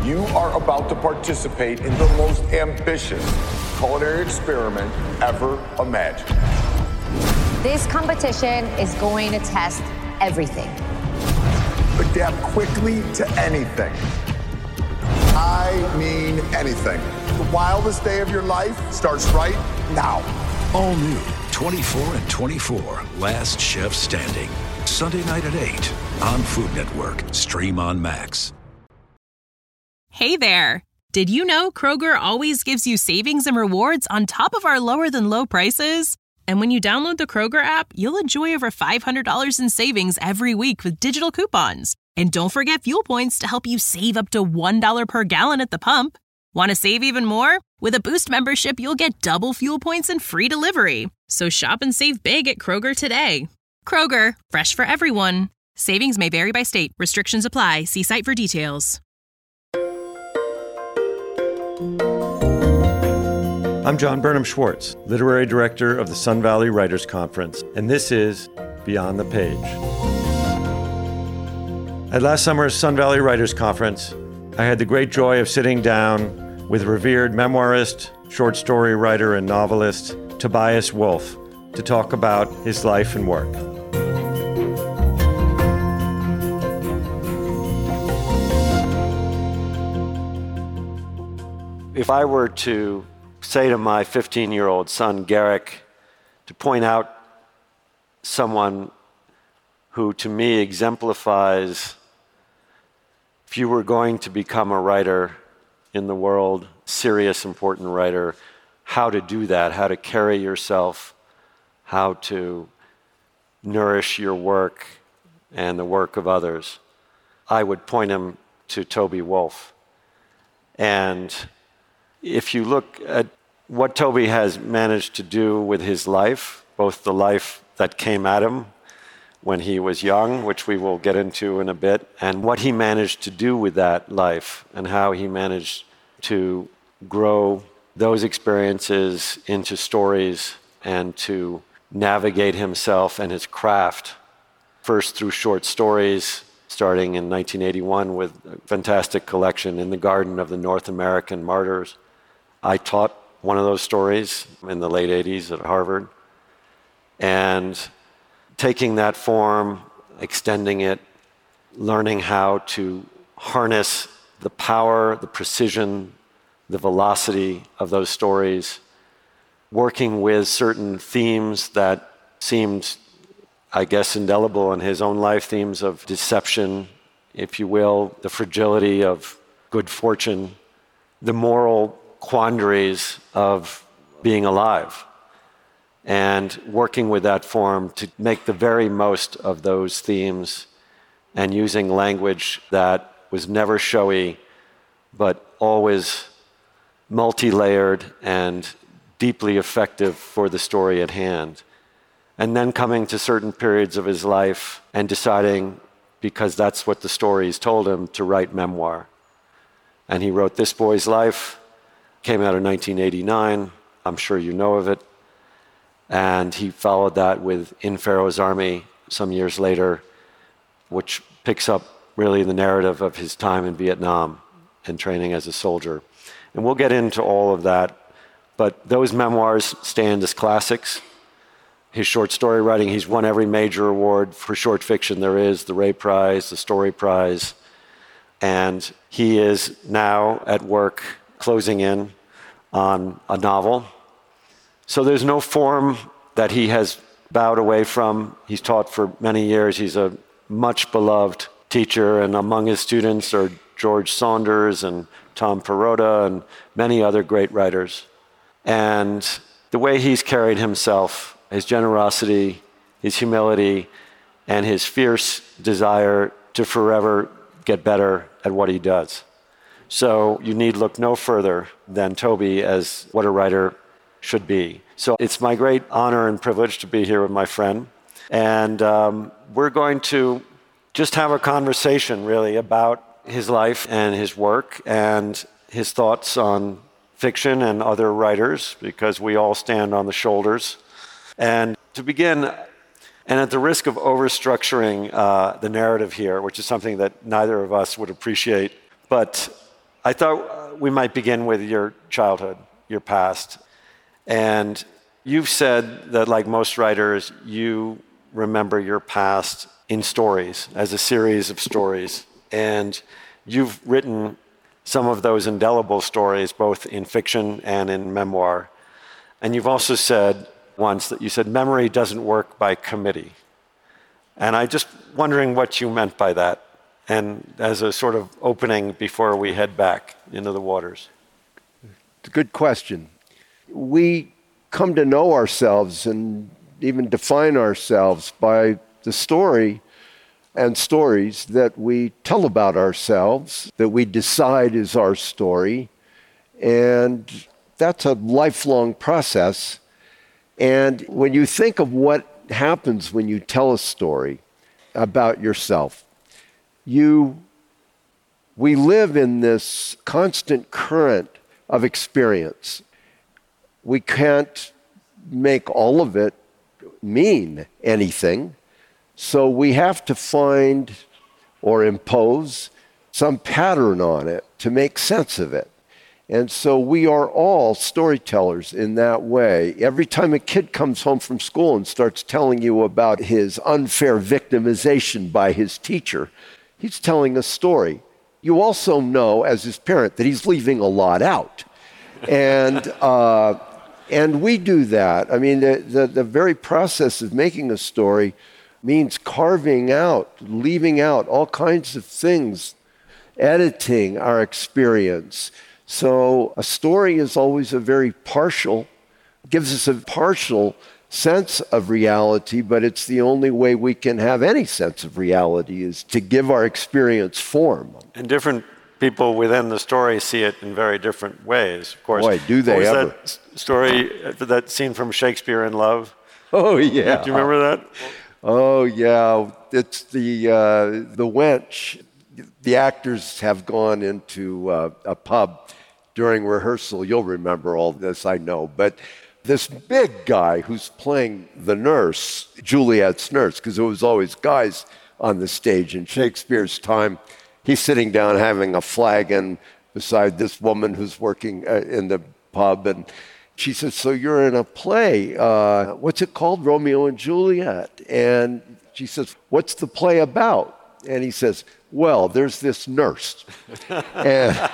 You are about to participate in the most ambitious culinary experiment ever imagined. This competition is going to test everything. Adapt quickly to anything. I mean anything. The wildest day of your life starts right now. All new 24 and 24, Last Chef Standing. Sunday night at 8 on Food Network. Stream on Max. Hey there. Did you know Kroger always gives you savings and rewards on top of our lower than low prices? And when you download the Kroger app, you'll enjoy over $500 in savings every week with digital coupons. And don't forget fuel points to help you save up to $1 per gallon at the pump. Want to save even more? With a Boost membership, you'll get double fuel points and free delivery. So shop and save big at Kroger today. Kroger, fresh for everyone. Savings may vary by state. Restrictions apply. See site for details. I'm John Burnham Schwartz, Literary Director of the Sun Valley Writers Conference, and this is Beyond the Page. At last summer's Sun Valley Writers Conference, I had the great joy of sitting down with revered memoirist, short story writer, and novelist Tobias Wolff to talk about his life and work. If I were to say to my 15-year-old son, Garrick, to point out someone who to me exemplifies, if you were going to become a writer in the world, serious, important writer, how to do that, how to carry yourself, how to nourish your work and the work of others, I would point him to Toby Wolff. And if you look at what Toby has managed to do with his life, both the life that came at him when he was young, which we will get into in a bit, and what he managed to do with that life and how he managed to grow those experiences into stories and to navigate himself and his craft, first through short stories, starting in 1981 with a fantastic collection, In the Garden of the North American Martyrs. I taught one of those stories in the late 80s at Harvard. And taking that form, extending it, learning how to harness the power, the precision, the velocity of those stories, working with certain themes that seemed, I guess, indelible in his own life, themes of deception, if you will, the fragility of good fortune, the moral quandaries of being alive, and working with that form to make the very most of those themes and using language that was never showy, but always multi-layered and deeply effective for the story at hand. And then coming to certain periods of his life and deciding, because that's what the stories told him, to write memoir. And he wrote This Boy's Life, came out in 1989. I'm sure you know of it. And he followed that with In Pharaoh's Army some years later, which picks up really the narrative of his time in Vietnam and training as a soldier. And we'll get into all of that. But those memoirs stand as classics. His short story writing, he's won every major award for short fiction there is, the Ray Prize, the Story Prize. And he is now at work closing in on a novel. So there's no form that he has bowed away from. He's taught for many years. He's a much beloved teacher, and among his students are George Saunders and Tom Perrotta and many other great writers. And the way he's carried himself, his generosity, his humility, and his fierce desire to forever get better at what he does. So you need look no further than Toby as what a writer should be. So it's my great honor and privilege to be here with my friend. And we're going to just have a conversation, really, about his life and his work and his thoughts on fiction and other writers, because we all stand on the shoulders. And to begin, and at the risk of overstructuring the narrative here, which is something that neither of us would appreciate, but I thought we might begin with your childhood, your past. And you've said that, like most writers, you remember your past in stories, as a series of stories. And you've written some of those indelible stories, both in fiction and in memoir. And you've also said once that you said memory doesn't work by committee. And I'm just wondering what you meant by that, and as a sort of opening before we head back into the waters. It's a good question. We come to know ourselves and even define ourselves by the story and stories that we tell about ourselves, that we decide is our story. And that's a lifelong process. And when you think of what happens when you tell a story about yourself, we live in this constant current of experience. We can't make all of it mean anything, so we have to find or impose some pattern on it to make sense of it. And so we are all storytellers in that way. Every time a kid comes home from school and starts telling you about his unfair victimization by his teacher, he's telling a story. You also know, as his parent, that he's leaving a lot out. And we do that. I mean, the very process of making a story means carving out, leaving out all kinds of things, editing our experience. So a story is always gives us a partial sense of reality, but it's the only way we can have any sense of reality is to give our experience form. And different people within the story see it in very different ways, of course. Boy, do they ever. That story, that scene from Shakespeare in Love? Oh, yeah. Do you remember that? Oh, yeah. It's the wench. The actors have gone into a pub during rehearsal. You'll remember all this, I know. But this big guy who's playing the nurse, Juliet's nurse, because there was always guys on the stage in Shakespeare's time, he's sitting down having a flagon beside this woman who's working in the pub. And she says, so you're in a play. What's it called? Romeo and Juliet. And she says, what's the play about? And he says, well, there's this nurse. And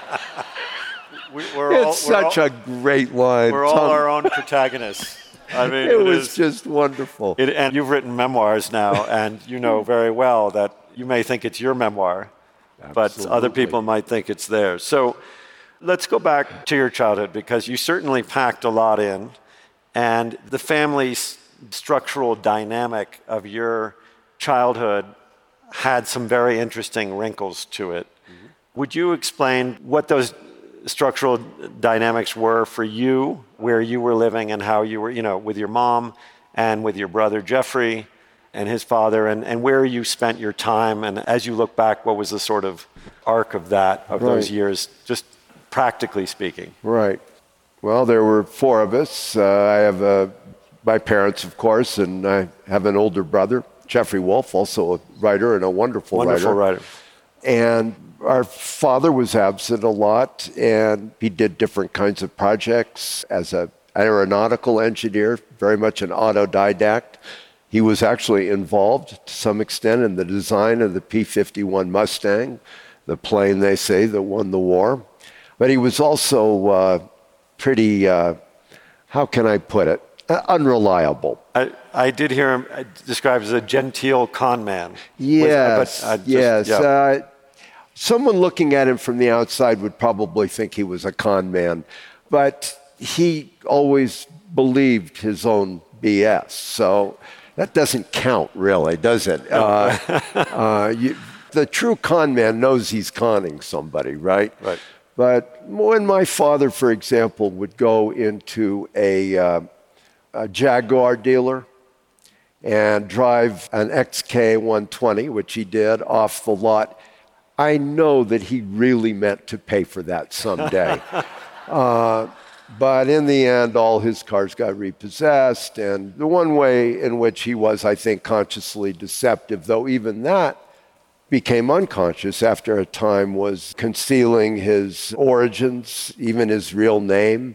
it's such a great line. We're all our own protagonists. I mean, it was just wonderful. And you've written memoirs now, and you know very well that you may think it's your memoir, but other people might think it's theirs. So let's go back to your childhood, because you certainly packed a lot in, and the family structural dynamic of your childhood had some very interesting wrinkles to it. Mm-hmm. Would you explain what those structural dynamics were for you, where you were living and how you were, with your mom and with your brother Jeffrey and his father, and where you spent your time? And as you look back, what was the sort of arc of those years, just practically speaking? Right. Well, there were four of us. I have my parents, of course, and I have an older brother, Jeffrey Wolf, also a writer and a wonderful writer. And our father was absent a lot, and he did different kinds of projects as an aeronautical engineer, very much an autodidact. He was actually involved to some extent in the design of the P-51 Mustang, the plane, they say, that won the war. But he was also pretty, how can I put it, unreliable. I did hear him described as a genteel con man. Yes, yes. Someone looking at him from the outside would probably think he was a con man, but he always believed his own BS. So that doesn't count, really, does it? The true con man knows he's conning somebody, right? Right. But when my father, for example, would go into a Jaguar dealer and drive an XK120, which he did, off the lot, I know that he really meant to pay for that someday. But in the end, all his cars got repossessed. And the one way in which he was, I think, consciously deceptive, though even that became unconscious after a time, was concealing his origins, even his real name.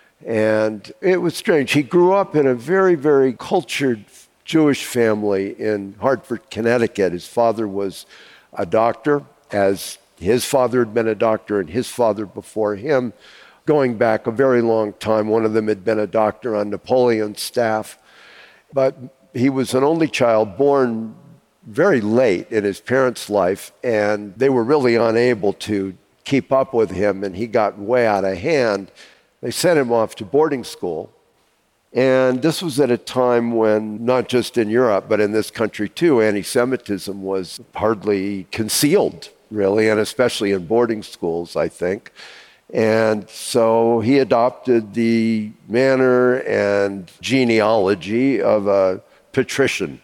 And it was strange. He grew up in a very, very cultured Jewish family in Hartford, Connecticut. His father was a doctor, as his father had been a doctor and his father before him, going back a very long time. One of them had been a doctor on Napoleon's staff. But he was an only child, born very late in his parents' life, and they were really unable to keep up with him, and he got way out of hand. They sent him off to boarding school. And this was at a time when, not just in Europe, but in this country too, anti-Semitism was hardly concealed, really, and especially in boarding schools, I think. And so he adopted the manner and genealogy of a patrician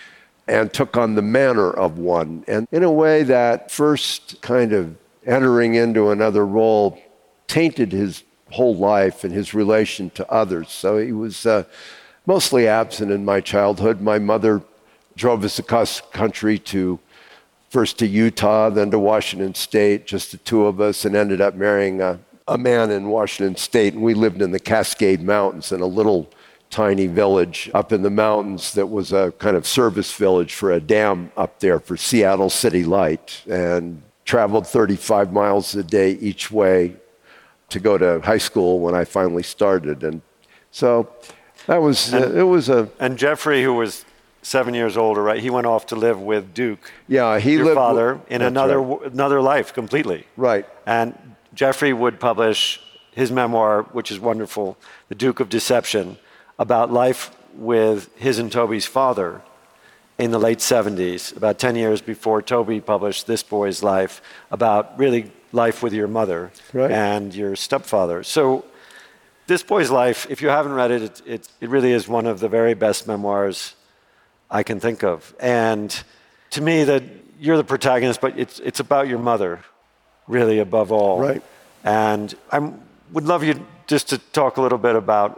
and took on the manner of one. And in a way, that first kind of entering into another role tainted his whole life and his relation to others. So he was mostly absent in my childhood. My mother drove us across country first to Utah, then to Washington State, just the two of us, and ended up marrying a man in Washington State. And we lived in the Cascade Mountains in a little tiny village up in the mountains that was a kind of service village for a dam up there for Seattle City Light, and traveled 35 miles a day each way to go to high school when I finally started. And so that was, And Jeffrey, who was 7 years older, right? He went off to live with Duke. Yeah, he your lived father in another right. life completely. Right. And Jeffrey would publish his memoir, which is wonderful, The Duke of Deception, about life with his and Toby's father in the late 70s, about 10 years before Toby published This Boy's Life, about really life with your mother and your stepfather. So This Boy's Life, if you haven't read it, it really is one of the very best memoirs I can think of. And to me, that you're the protagonist, but it's about your mother, really, above all. Right. And I would love you just to talk a little bit about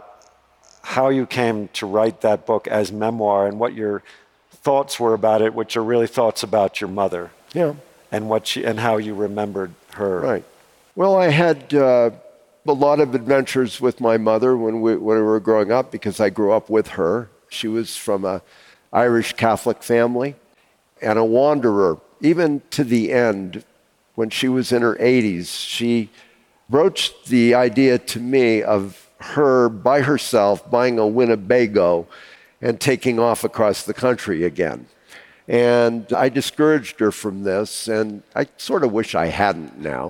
how you came to write that book as memoir and what your thoughts were about it, which are really thoughts about your mother. Yeah. And how you remembered her. Right. Well, I had a lot of adventures with my mother when we were growing up, because I grew up with her. She was from an Irish Catholic family and a wanderer, even to the end. When she was in her 80s, she broached the idea to me of her by herself buying a Winnebago and taking off across the country again. And I discouraged her from this, and I sort of wish I hadn't now.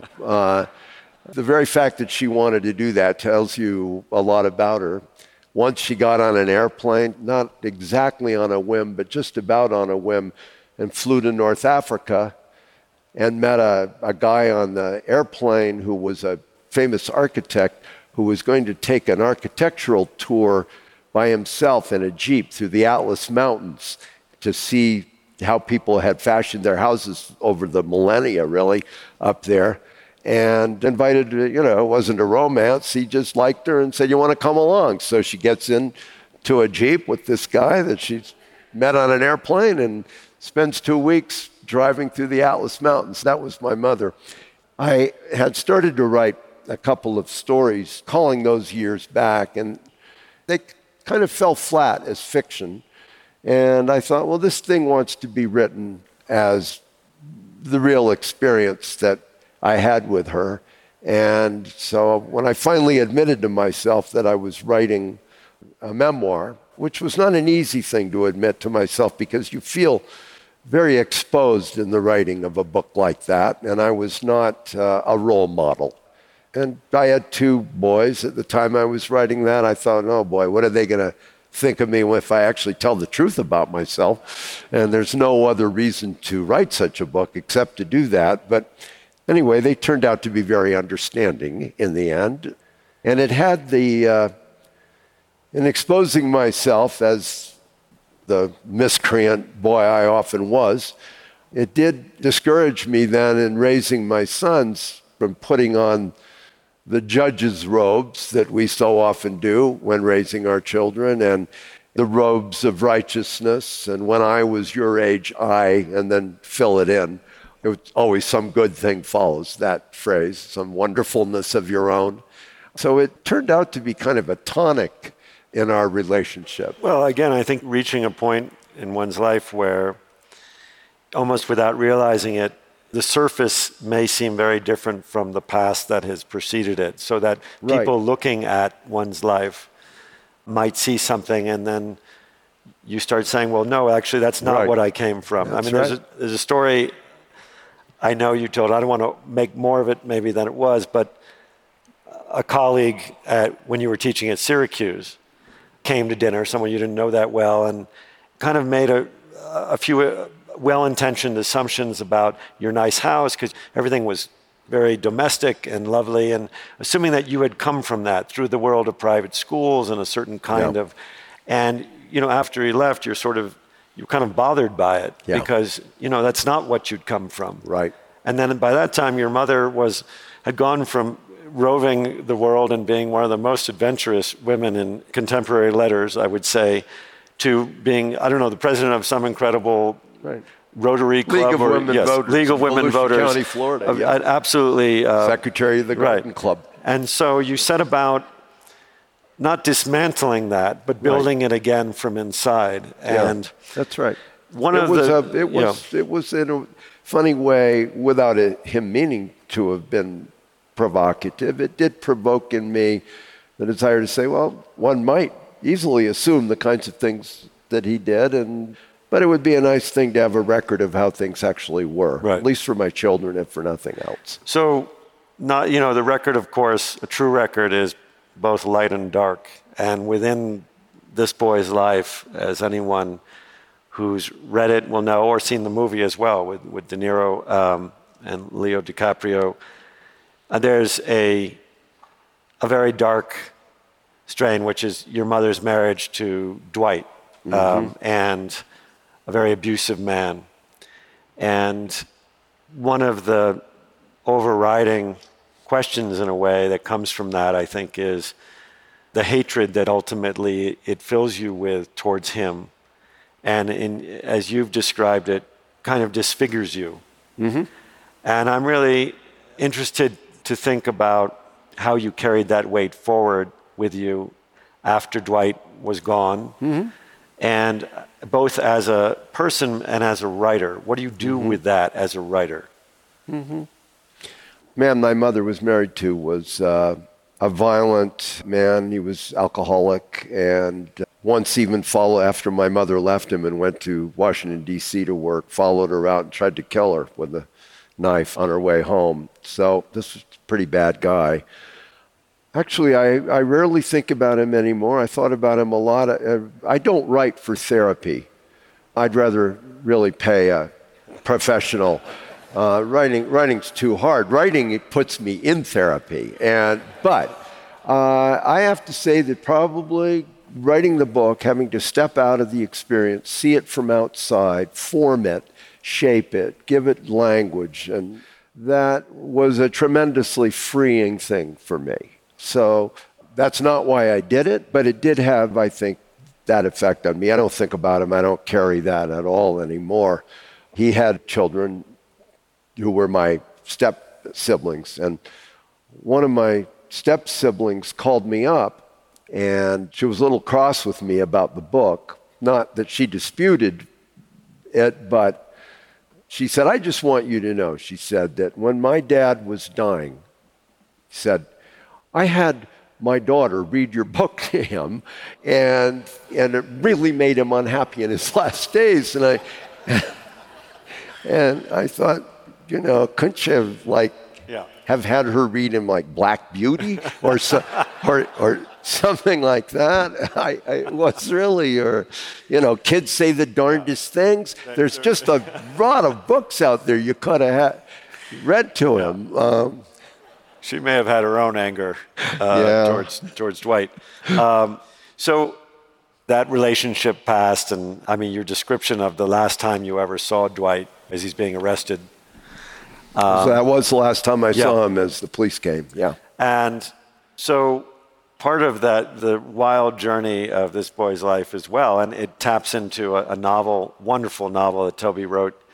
The very fact that she wanted to do that tells you a lot about her. Once she got on an airplane, not exactly on a whim, but just about on a whim, and flew to North Africa and met a guy on the airplane who was a famous architect who was going to take an architectural tour by himself in a Jeep through the Atlas Mountains to see how people had fashioned their houses over the millennia, really, up there. And invited, it wasn't a romance. He just liked her and said, "You want to come along?" So she gets into a Jeep with this guy that she's met on an airplane and spends 2 weeks driving through the Atlas Mountains. That was my mother. I had started to write a couple of stories calling those years back, and they kind of fell flat as fiction. And I thought, well, this thing wants to be written as the real experience that I had with her. And so when I finally admitted to myself that I was writing a memoir, which was not an easy thing to admit to myself because you feel very exposed in the writing of a book like that, and I was not a role model. And I had 2 boys at the time I was writing that. I thought, oh boy, what are they going to think of me if I actually tell the truth about myself? And there's no other reason to write such a book except to do that. But anyway, they turned out to be very understanding in the end. And it had in exposing myself as the miscreant boy I often was, it did discourage me then in raising my sons from putting on the judge's robes that we so often do when raising our children, and the robes of righteousness, and when I was your age, and then fill it in. it was always some good thing follows that phrase, some wonderfulness of your own. So it turned out to be kind of a tonic in our relationship. Well, again, I think reaching a point in one's life where almost without realizing it, the surface may seem very different from the past that has preceded it, so that people looking at one's life might see something and then you start saying, well, no, actually, that's not what I came from. That's there's a story I know you told. I don't want to make more of it maybe than it was, but a colleague when you were teaching at Syracuse came to dinner, someone you didn't know that well, and kind of made a few well-intentioned assumptions about your nice house, because everything was very domestic and lovely, and assuming that you had come from that through the world of private schools and a certain kind of, and after he left, you're kind of bothered by it because that's not what you'd come from. Right. And then by that time, your mother had gone from roving the world and being one of the most adventurous women in contemporary letters, I would say, to being, I don't know, the president of some incredible Rotary Club. League of Women Voters. League of Women Voters. County, Florida. Absolutely. Secretary of the Garden Club. And so you set about not dismantling that, but building it again from inside. And that's right. It was in a funny way, without him meaning to have been provocative. It did provoke in me the desire to say, well, one might easily assume the kinds of things that he did, but it would be a nice thing to have a record of how things actually were, at least for my children, if for nothing else. So, the record, of course, a true record is both light and dark. And within this boy's life, as anyone who's read it will know, or seen the movie as well with De Niro and Leo DiCaprio, there's a very dark strain, which is your mother's marriage to Dwight, and a very abusive man. And one of the overriding questions, in a way, that comes from that, I think, is the hatred that ultimately it fills you with towards him. And as you've described it, kind of disfigures you. And I'm really interested to think about how you carried that weight forward with you after Dwight was gone, and both as a person and as a writer. What do you do with that as a writer? Man my mother was married to was a violent man. He was alcoholic, and once even after my mother left him and went to Washington, D.C. to work, followed her out and tried to kill her with a knife on her way home. So this was a pretty bad guy. Actually, I rarely think about him anymore. I thought about him a lot. I don't write for therapy. I'd rather really pay a professional. Writing's too hard. Writing, it puts me in therapy. But I have to say that probably writing the book, having to step out of the experience, see it from outside, form it, shape it, give it language, and that was a tremendously freeing thing for me. So that's not why I did it, but it did have, I think, that effect on me. I don't think about him. I don't carry that at all anymore. He had children who were my step-siblings, and one of my step-siblings called me up, and she was a little cross with me about the book. Not that she disputed it, but she said, I just want you to know, she said, that when my dad was dying, she said, I had my daughter read your book to him, and it really made him unhappy in his last days. And I thought, couldn't you have had her read him like Black Beauty or something like that? I was really, Kids Say the Darndest Things. There's just a lot of books out there you could have read to him. She may have had her own anger towards Dwight. So that relationship passed, and your description of the last time you ever saw Dwight as he's being arrested. So that was the last time I saw him as the police came, And so part of that, the wild journey of this boy's life as well, and it taps into a novel, wonderful novel that Toby wrote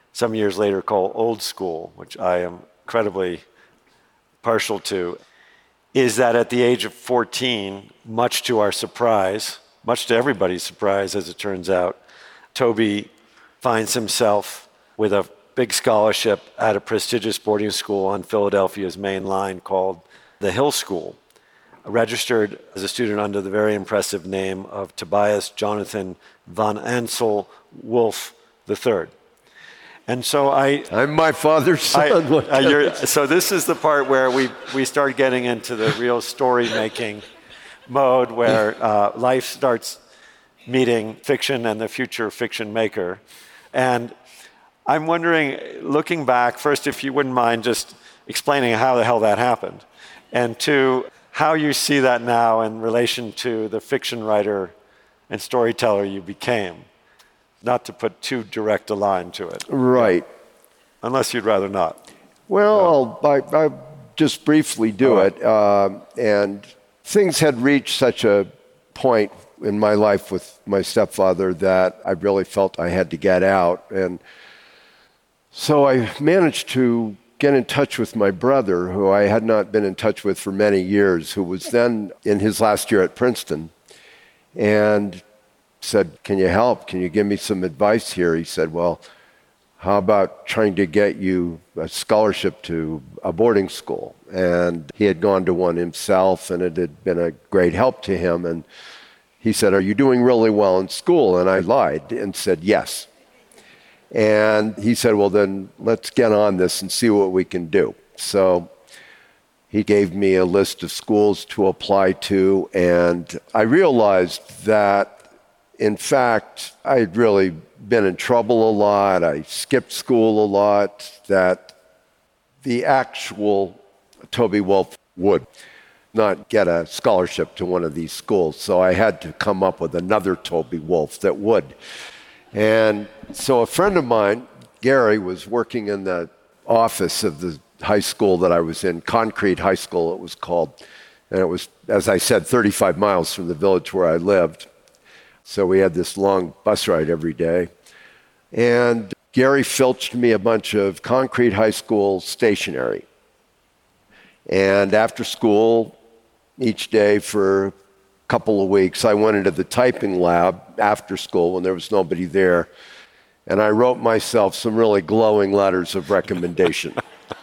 some years later call old school, which I am incredibly partial to, is that at the age of 14, much to our surprise, much to everybody's surprise as it turns out, Toby finds himself with a big scholarship at a prestigious boarding school on Philadelphia's main line called the Hill School, registered as a student under the very impressive name of Tobias Jonathan von Ansel Wolf III. And so I'm my father's son. So this is the part where we start getting into the real story-making mode where life starts meeting fiction and the future fiction maker. And I'm wondering, looking back, first, if you wouldn't mind just explaining how the hell that happened, and two, how you see that now in relation to the fiction writer and storyteller you became. Not to put too direct a line to it. Right. Unless you'd rather not. Well, I'll just briefly do it. And things had reached such a point in my life with my stepfather that I really felt I had to get out. And so I managed to get in touch with my brother, who I had not been in touch with for many years, who was then in his last year at Princeton, and said, "Can you help? Can you give me some advice here?" He said, "Well, how about trying to get you a scholarship to a boarding school?" And he had gone to one himself, and it had been a great help to him. And he said, "Are you doing really well in school?" And I lied and said, "Yes." And he said, "Well, then let's get on this and see what we can do." So he gave me a list of schools to apply to, and I realized that, in fact, I had really been in trouble a lot. I skipped school a lot, that the actual Toby Wolf would not get a scholarship to one of these schools. So I had to come up with another Toby Wolf that would. And so a friend of mine, Gary, was working in the office of the high school that I was in, Concrete High School it was called. And it was, as I said, 35 miles from the village where I lived. So we had this long bus ride every day. And Gary filched me a bunch of Concrete High School stationery. And after school, each day for a couple of weeks, I went into the typing lab after school when there was nobody there. And I wrote myself some really glowing letters of recommendation.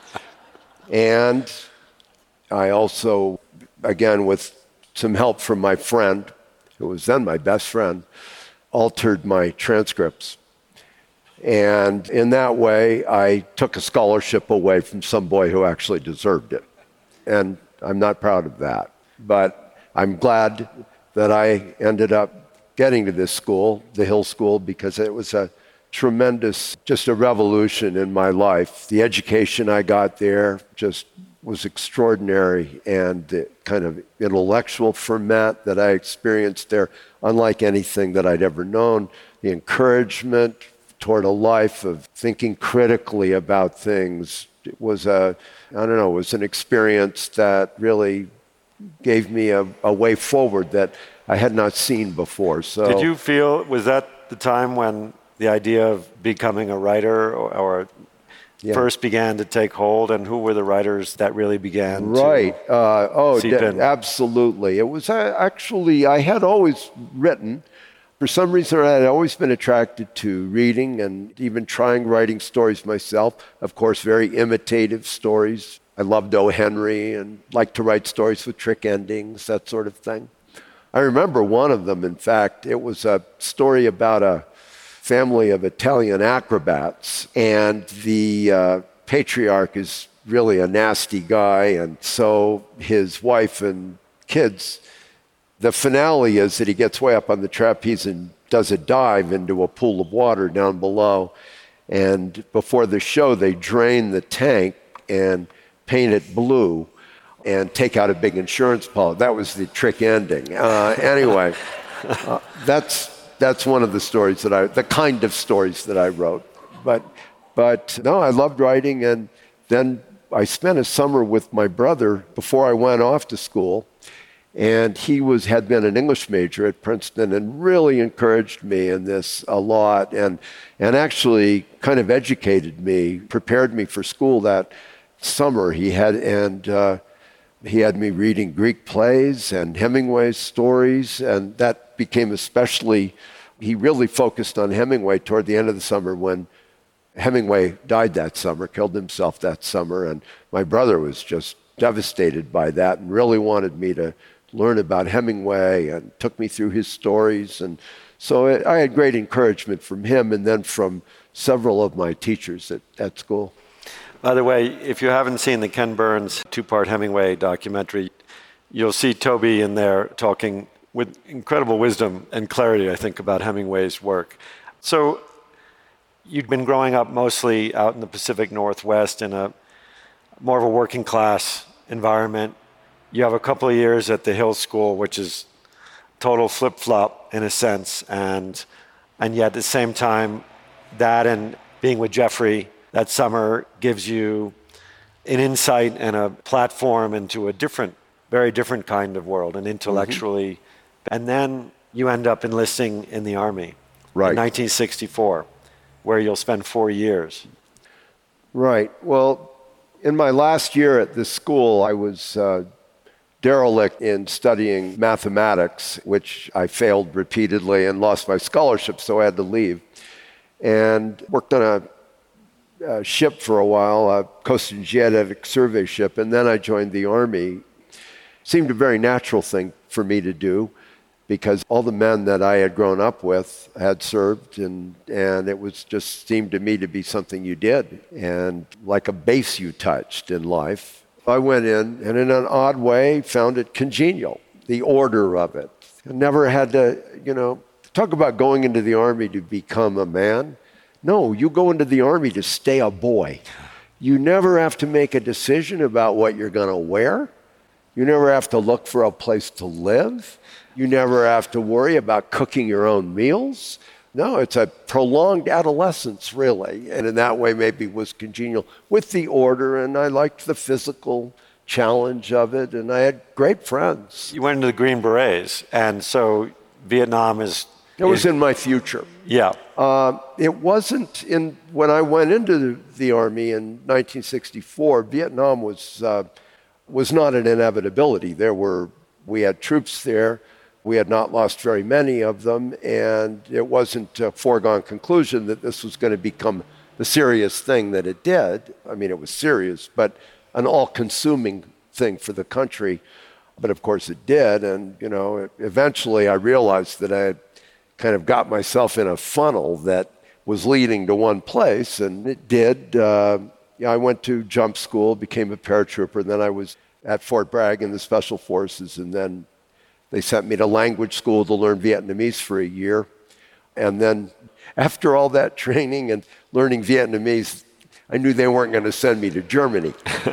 And I also, again, with some help from my friend, who was then my best friend, altered my transcripts. And in that way, I took a scholarship away from some boy who actually deserved it. And I'm not proud of that. But I'm glad that I ended up getting to this school, the Hill School, because it was a tremendous, just a revolution in my life. The education I got there just was extraordinary, and the kind of intellectual ferment that I experienced there, unlike anything that I'd ever known. The encouragement toward a life of thinking critically about things. It was it was an experience that really gave me a way forward that I had not seen before. So, did you feel, was that the time when the idea of becoming a writer or first began to take hold, and who were the writers that really began to seep in? Absolutely. It was actually, I had always written. For some reason, I had always been attracted to reading and even trying writing stories myself. Of course, very imitative stories. I loved O. Henry and liked to write stories with trick endings, that sort of thing. I remember one of them, in fact. It was a story about a family of Italian acrobats, and the patriarch is really a nasty guy, and so his wife and kids, the finale is that he gets way up on the trapeze and does a dive into a pool of water down below, and before the show they drain the tank and paint it blue and take out a big insurance policy. That was the trick ending. Anyway, that's one of the stories the kind of stories that I wrote. But no, I loved writing, and then I spent a summer with my brother before I went off to school, And he had been an English major at Princeton and really encouraged me in this a lot and actually kind of educated me, prepared me for school that summer. He had me reading Greek plays and Hemingway's stories, and that became especially, he really focused on Hemingway toward the end of the summer when Hemingway died that summer, killed himself that summer, and my brother was just devastated by that and really wanted me to learn about Hemingway and took me through his stories. And so I had great encouragement from him and then from several of my teachers at school. By the way, if you haven't seen the Ken Burns two-part Hemingway documentary, you'll see Toby in there talking with incredible wisdom and clarity, I think, about Hemingway's work. So you'd been growing up mostly out in the Pacific Northwest in a more of a working class environment. You have a couple of years at the Hill School, which is total flip-flop in a sense, and yet at the same time, that and being with Jeffrey that summer gives you an insight and a platform into a very different kind of world, and intellectually. And then you end up enlisting in the Army in 1964, where you'll spend 4 years. Right. Well, in my last year at this school, I was derelict in studying mathematics, which I failed repeatedly and lost my scholarship, so I had to leave. And worked on a ship for a while, a Coast and Geodetic Survey ship, and then I joined the Army. Seemed a very natural thing for me to do because all the men that I had grown up with had served, and it was just seemed to me to be something you did, and like a base you touched in life. I went in, and in an odd way, found it congenial, the order of it. I never had to, talk about going into the Army to become a man. No, you go into the Army to stay a boy. You never have to make a decision about what you're going to wear. You never have to look for a place to live. You never have to worry about cooking your own meals. No, it's a prolonged adolescence, really. And in that way, maybe it was congenial with the order, and I liked the physical challenge of it, and I had great friends. You went into the Green Berets, and so Vietnam is... It was in my future. Yeah. It wasn't when I went into the Army in 1964, Vietnam was not an inevitability. We had troops there. We had not lost very many of them, and it wasn't a foregone conclusion that this was going to become the serious thing that it did. I mean, it was serious, but an all-consuming thing for the country. But of course it did, and eventually I realized that I had kind of got myself in a funnel that was leading to one place, and it did. I went to jump school, became a paratrooper, and then I was at Fort Bragg in the Special Forces, and then they sent me to language school to learn Vietnamese for a year. And then after all that training and learning Vietnamese, I knew they weren't going to send me to Germany.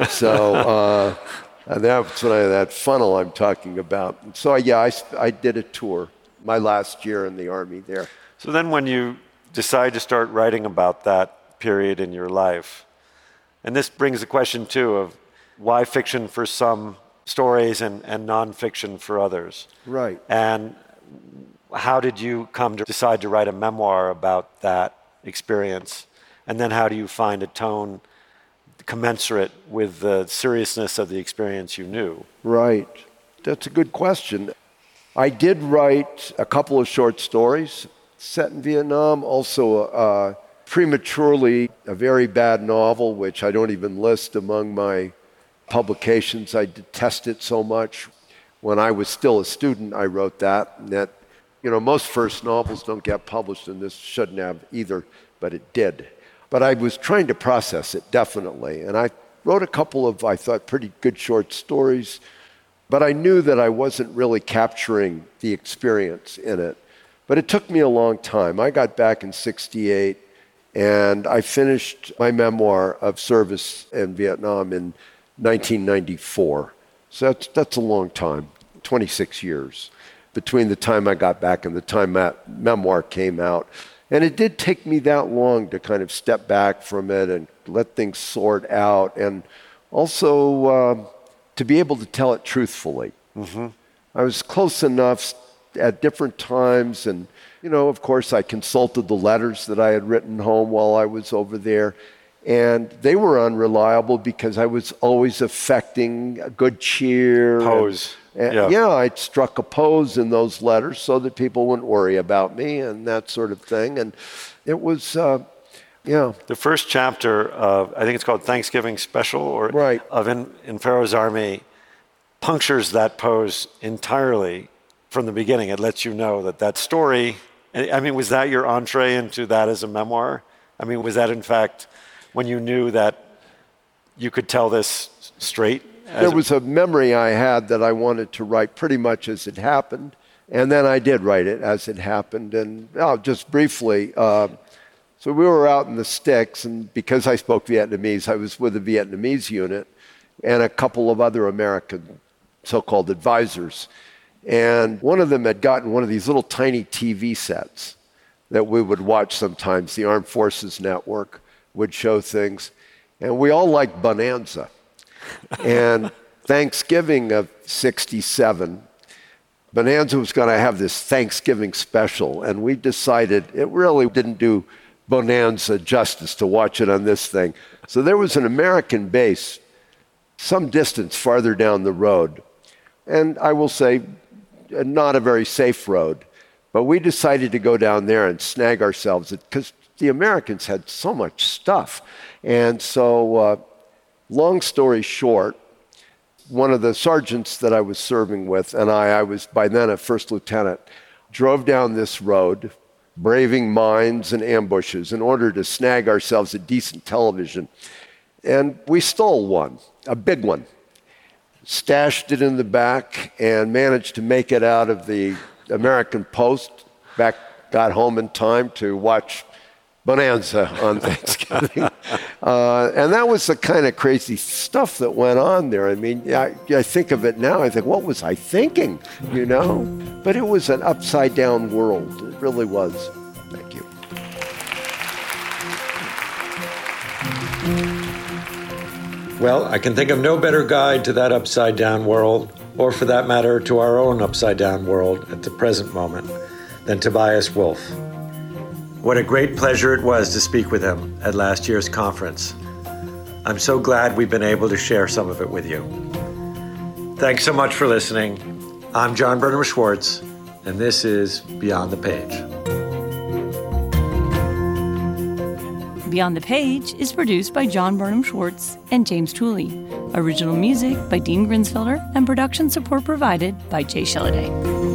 So that's that funnel I'm talking about. So yeah, I did a tour my last year in the Army there. So then when you decide to start writing about that period in your life, and this brings the question too of why fiction for some stories and nonfiction for others. Right. And how did you come to decide to write a memoir about that experience? And then how do you find a tone commensurate with the seriousness of the experience you knew? Right. That's a good question. I did write a couple of short stories set in Vietnam, also prematurely a very bad novel, which I don't even list among my publications. I detest it so much. When I was still a student, I wrote that. And most first novels don't get published, and this shouldn't have either, but it did. But I was trying to process it, definitely. And I wrote a couple of, I thought, pretty good short stories, but I knew that I wasn't really capturing the experience in it. But it took me a long time. I got back in '68, and I finished my memoir of service in Vietnam in 1994. So that's a long time, 26 years, between the time I got back and the time that memoir came out. And it did take me that long to kind of step back from it and let things sort out, and also to be able to tell it truthfully. Mm-hmm. I was close enough at different times. And, of course, I consulted the letters that I had written home while I was over there. And they were unreliable because I was always affecting a good cheer. Pose. I struck a pose in those letters so that people wouldn't worry about me and that sort of thing. And it was, The first chapter of, I think it's called Thanksgiving Special, of In Pharaoh's Army, punctures that pose entirely from the beginning. It lets you know that story, was that your entree into that as a memoir? Was that in fact when you knew that you could tell this straight? There was a memory I had that I wanted to write pretty much as it happened, and then I did write it as it happened. And just briefly, so we were out in the sticks, and because I spoke Vietnamese, I was with a Vietnamese unit and a couple of other American so-called advisors. And one of them had gotten one of these little tiny TV sets that we would watch sometimes. The Armed Forces Network would show things. And we all liked Bonanza. And Thanksgiving of '67, Bonanza was going to have this Thanksgiving special. And we decided it really didn't do Bonanza justice to watch it on this thing. So there was an American base some distance farther down the road. And I will say, not a very safe road. But we decided to go down there and snag ourselves, because the Americans had so much stuff. And so, long story short, one of the sergeants that I was serving with, and I was by then a first lieutenant, drove down this road, braving mines and ambushes in order to snag ourselves a decent television. And we stole one, a big one, stashed it in the back, and managed to make it out of the American Post. Got home in time to watch Bonanza on Thanksgiving. And that was the kind of crazy stuff that went on there. I think of it now, I think, what was I thinking, But it was an upside-down world. It really was. Thank you. Well, I can think of no better guide to that upside-down world, or for that matter, to our own upside-down world at the present moment, than Tobias Wolff. What a great pleasure it was to speak with him at last year's conference. I'm so glad we've been able to share some of it with you. Thanks so much for listening. I'm John Burnham Schwartz, and this is Beyond the Page. Beyond the Page is produced by John Burnham Schwartz and James Tooley. Original music by Dean Grinsfelder and production support provided by Jay Sheliday.